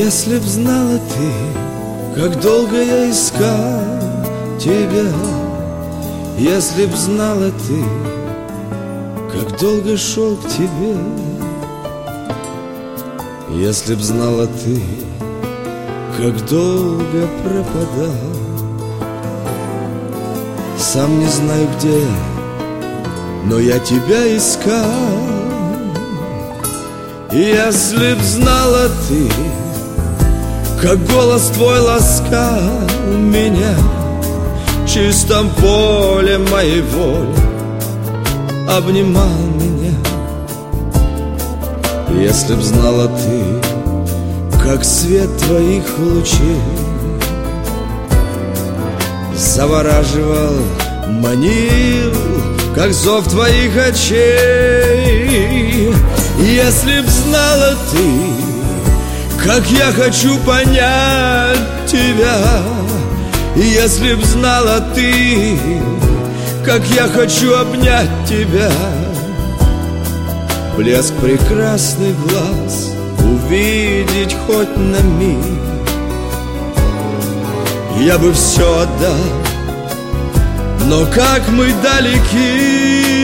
Если б знала ты, как долго я искал тебя, если б знала ты, как долго шел к тебе, если б знала ты, как долго пропадал. Сам не знаю где, но я тебя искал. Если б знала ты, как голос твой ласкал меня в чистом поле моей воли, обнимал меня. Если б знала ты, как свет твоих лучей завораживал, манил, как зов твоих очей. Если б знала ты, как я хочу понять тебя, если б знала ты, как я хочу обнять тебя, блеск прекрасных глаз увидеть хоть на миг, я бы все отдал, но как мы далеки.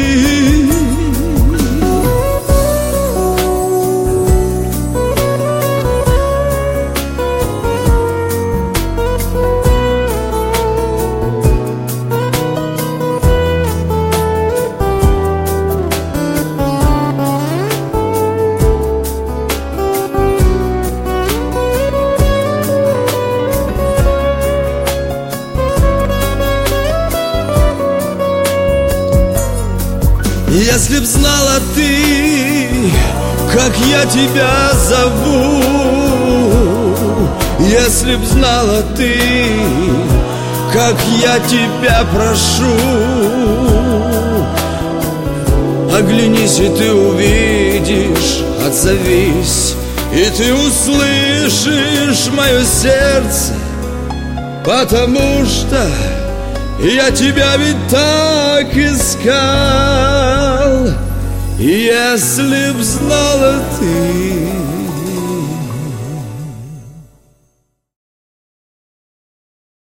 Если б знала ты, как я тебя зову, если б знала ты, как я тебя прошу, оглянись, и ты увидишь, отзовись, и ты услышишь мое сердце, потому что я тебя ведь так искал. Если б знала ты,